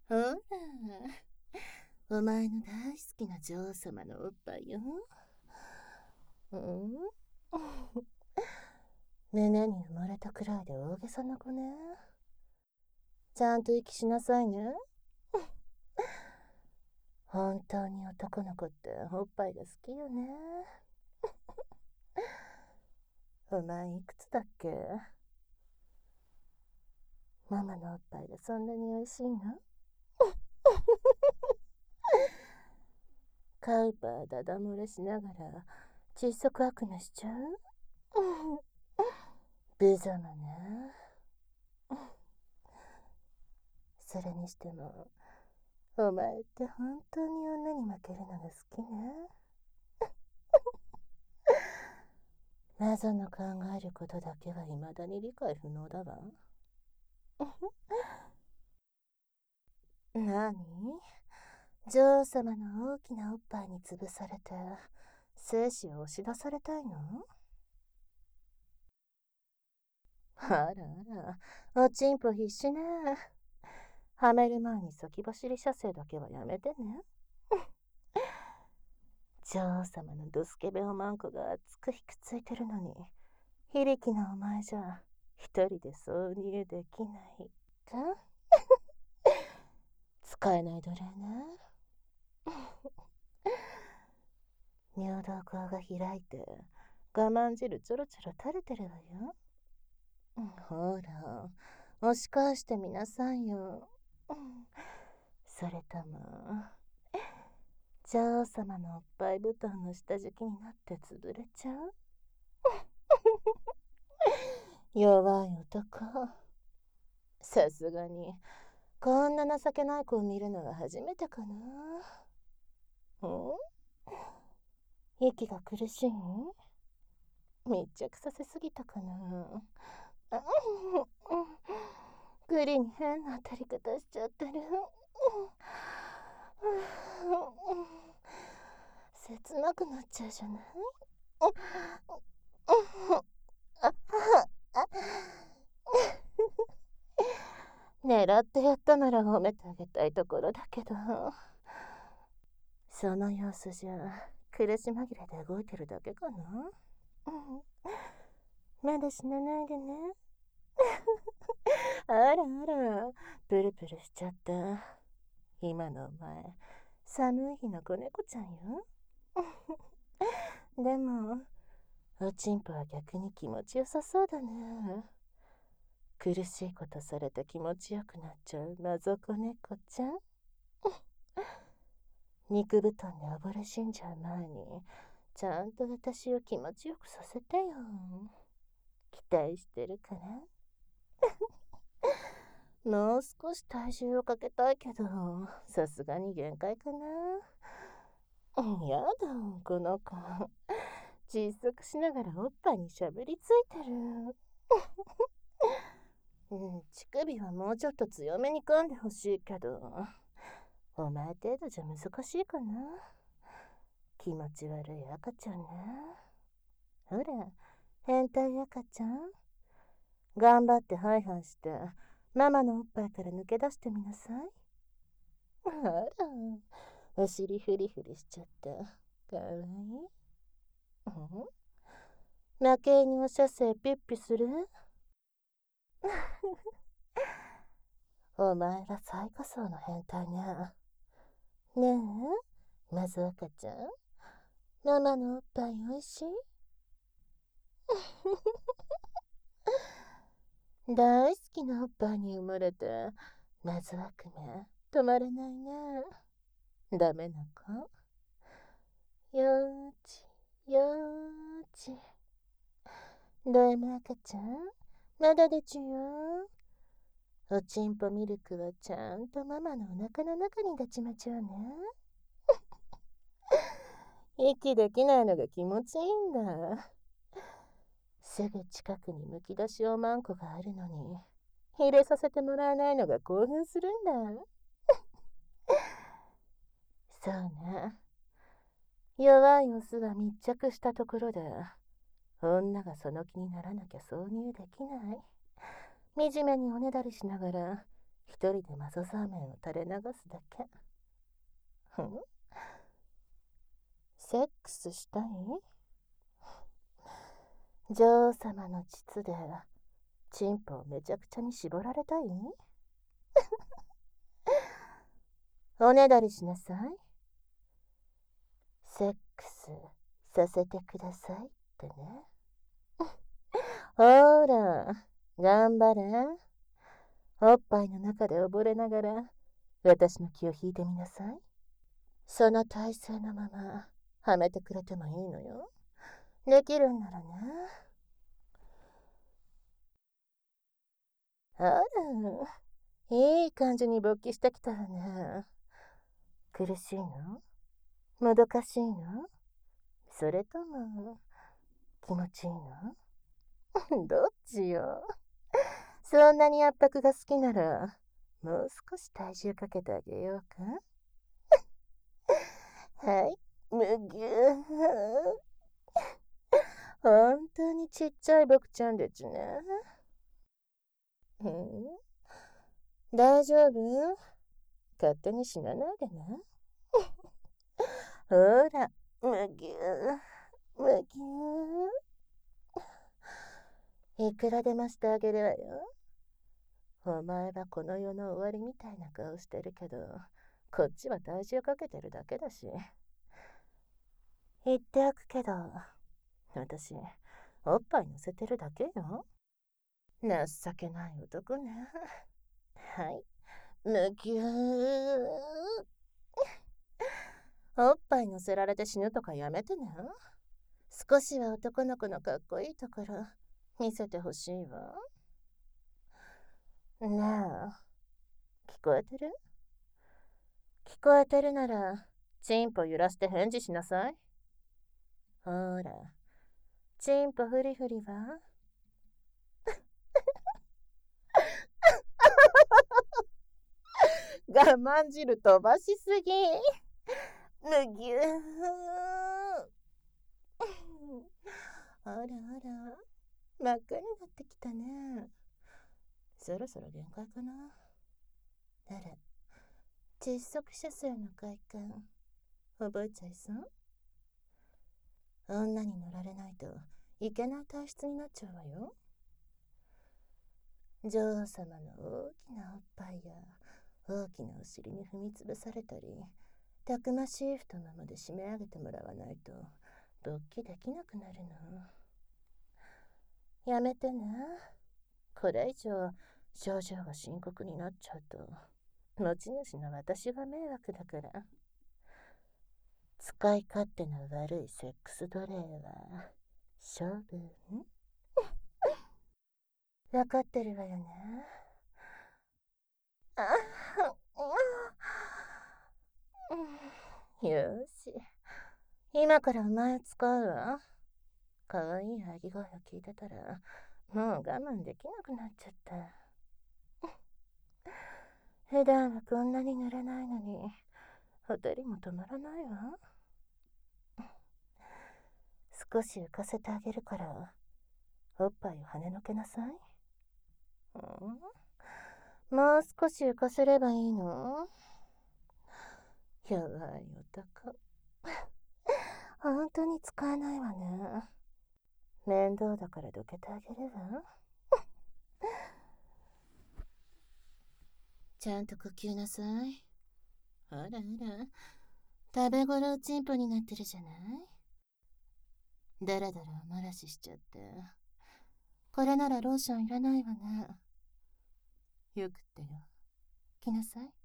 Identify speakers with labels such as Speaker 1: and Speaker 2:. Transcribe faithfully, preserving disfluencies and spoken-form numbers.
Speaker 1: ほら、お前の大好きな女王様のおっぱいよ。うん、胸に生まれたくらいで大げさな子ね。ちゃんと息しなさいね。本当に男の子っておっぱいが好きよね。お前いくつだっけ？ママのおっぱいがそんなに美味しいの？カウパーダダ漏れしながら窒息悪夢しちゃう？無様ね。それにしても、お前って本当に女に負けるのが好きね。謎の考えることだけは未だに理解不能だわ。なに？女王様の大きなおっぱいに潰されて精子を押し出されたいの？あらあら、おちんぽ必死ね。はめる前に先走り射精だけはやめてね。女王様のドスケベおまんこが熱くひくついてるのに、非力なお前じゃ一人で挿入できないか？使えない奴隷ね。尿道口が開いて我慢汁ちょろちょろ垂れてるわよ。ほら、押し返してみなさいよ。それとも女王様のおっぱい布団の下敷きになって潰れちゃう？弱い男。さすがにこんな情けない子を見るのは初めてかな。ん？息が苦しい？密着させすぎたかな。栗に変な当たり方しちゃってる。切なくなっちゃうじゃない。狙ってやったなら褒めてあげたいところだけど、その様子じゃ苦し紛れで動いてるだけかな。まだ死なないでね。あらあら、プルプルしちゃった。今のお前、寒い日の子猫ちゃんよ。でも、おちんぽは逆に気持ちよさそうだね。苦しいことされて気持ちよくなっちゃう謎子猫ちゃん。肉布団で溺れ死んじゃう前に、ちゃんと私を気持ちよくさせてよ。期待してるから。もう少し体重をかけたいけど、さすがに限界かな。やだ、この子。窒息しながらおっぱいにしゃぶりついてる。うん、乳首はもうちょっと強めに噛んでほしいけど、お前程度じゃ難しいかな。気持ち悪い赤ちゃんね。ほら、変態赤ちゃん。頑張ってハイハイして、ママのおっぱいから抜け出してみなさい。あら、お尻フリフリしちゃった。かわいい。負け犬を射精ピッピする？お前ら最下層の変態ね。ねえ、まず赤ちゃん、ママのおっぱいおいしい？大好きなおっぱいに生まれて、謎悪夢、止まらないね。ダメな子？よーち、よーち。ド M 赤ちゃん、まだでちゅよ。おちんぽミルクはちゃんとママのお腹の中に立ちまちょうね。息できないのが気持ちいいんだ。すぐ近くにむき出しおまんこがあるのに、入れさせてもらえないのが興奮するんだ。そうね。弱いオスは密着したところで、女がその気にならなきゃ挿入できない。惨めにおねだりしながら、 一人でマゾザーメンを垂れ流すだけ。ふん？セックスしたい？女王様の膣でチンポをめちゃくちゃに絞られたい？おねだりしなさい。セックスさせてくださいってね。ほーら、頑張れ。おっぱいの中で溺れながら私の気を引いてみなさい。その体勢のままはめてくれてもいいのよ。できるんならね。あら、いい感じに勃起してきたわね。苦しいの？もどかしいの？それとも気持ちいいの？どっちよ。そんなに圧迫が好きならもう少し体重かけてあげようか。はい、むぎゅー。本当にちっちゃい僕ちゃんでちゅね。うん、大丈夫？勝手に死なないでね。ほら、むぎゅー、むぎゅー。いくらでもしてあげるわよ。お前はこの世の終わりみたいな顔してるけど、こっちは体重かけてるだけだし。言っておくけど、私、おっぱい乗せてるだけよ。情けない男ね。はい、むぎゅー。おっぱい乗せられて死ぬとかやめてね。少しは男の子のかっこいいところ見せてほしいわ。ねえ、聞こえてる？聞こえてるなら、チンポ揺らして返事しなさい。ほら、チンポフリフリは？我慢汁飛ばしすぎ。むぎゅー。あらあら、真っ赤になってきたね。そろそろ限界かな。あら、窒息射精の快感、覚えちゃいそう？女に乗られないといけない体質になっちゃうわよ。女王様の大きなおっぱいや大きなお尻に踏みつぶされたり、たくましい太ももで締め上げてもらわないと勃起できなくなるの。やめてね。これ以上症状が深刻になっちゃうと持ち主の私が迷惑だから。使い勝手の悪いセックス奴隷は処分。わかってるわよね。あよし、今からお前を使うわ。かわいい喘ぎ声を聞いてたらもう我慢できなくなっちゃった。普段はこんなに濡れないのにほてりも止まらないわ。少し浮かせてあげるからおっぱいを跳ねのけなさい。うん、もう少し浮かせればいいの？弱い男。本当に使えないわね。面倒だからどけてあげるわ。ちゃんと呼吸なさい。あらあら、食べ頃おちんぽになってるじゃない。だらだらお漏らししちゃって。これならローションいらないわね。よくってよ。来なさい。